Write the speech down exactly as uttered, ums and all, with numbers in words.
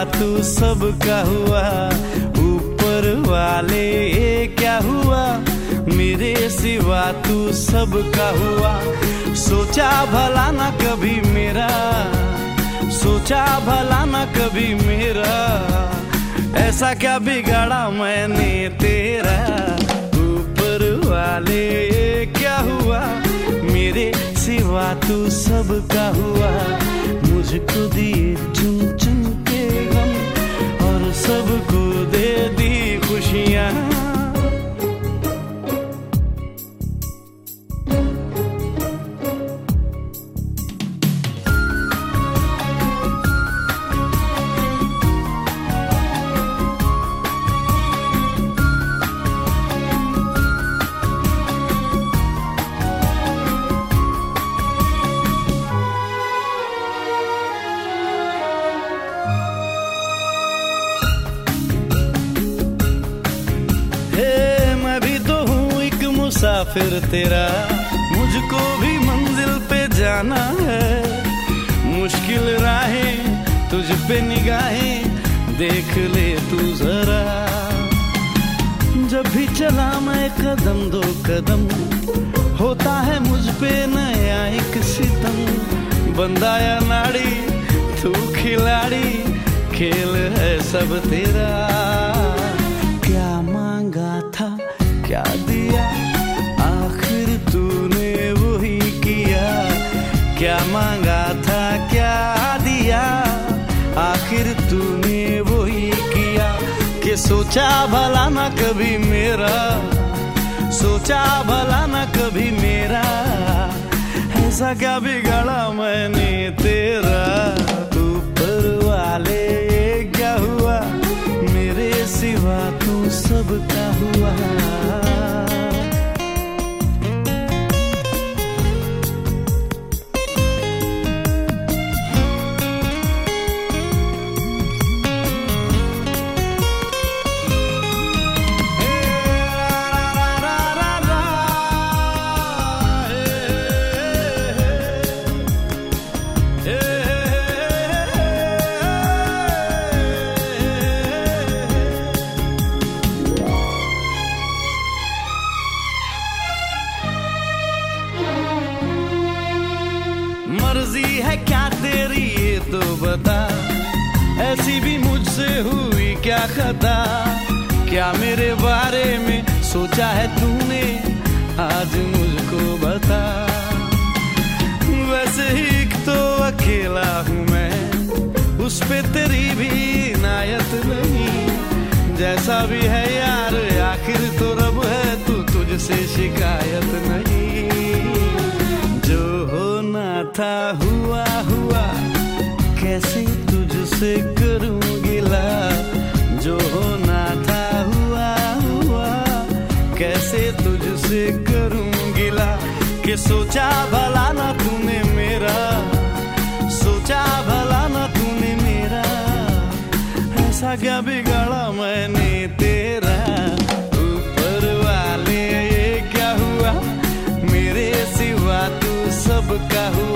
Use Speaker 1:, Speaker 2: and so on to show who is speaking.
Speaker 1: तू सबका हुआ, ऊपर वाले ये क्या हुआ, मेरे सिवा तू सबका हुआ। सोचा भला ना कभी मेरा, सोचा भला ना कभी मेरा, ऐसा क्या बिगाड़ा मैंने तेरा। ऊपर वाले ये क्या हुआ, मेरे सिवा तू सबका हुआ। मुझको दिए चुन चुन के गम और सबको दे दी खुशियाँ।
Speaker 2: मुसाफिर तेरा, मुझको भी मंजिल पे जाना है। मुश्किल राहें तुझ पे निगाहें देख ले तू जरा। जब भी चला मैं कदम दो कदम, होता है मुझ पे नया एक सितम। बंदा या नाड़ी तू खिलाड़ी, खेल है सब तेरा। क्या मांगा था क्या दिया, आखिर तूने वही किया। क्या मांगा था क्या दिया, आखिर तूने वही किया। कि सोचा भला ना कभी मेरा, सोचा भला ना कभी मेरा, ऐसा क्या बिगाड़ा मैंने तेरा। ऊपर वाले ये क्या हुआ, मेरे सिवा तू सबका हुआ। मर्जी है क्या तेरी ये तो बता, ऐसी भी मुझसे हुई क्या खता। क्या मेरे बारे में सोचा है तूने, आज मुझको बता। वैसे ही एक तो अकेला हूँ मैं, उस पे तेरी भी इनायत नहीं। जैसा भी है यार आखिर तो रब है, तू तुझसे शिकायत नहीं। जो होना था हुआ हुआ, कैसे तुझसे करूं गिला। जो होना था हुआ हुआ, कैसे तुझसे करूं गिला। कि सोचा भला ना तूने मेरा, सोचा भला ना तूने मेरा, ऐसा क्या बिगाड़ा मैंने तेरा। ऊपर वाले ये क्या हुआ, मेरे सिवा तू सबका हुआ।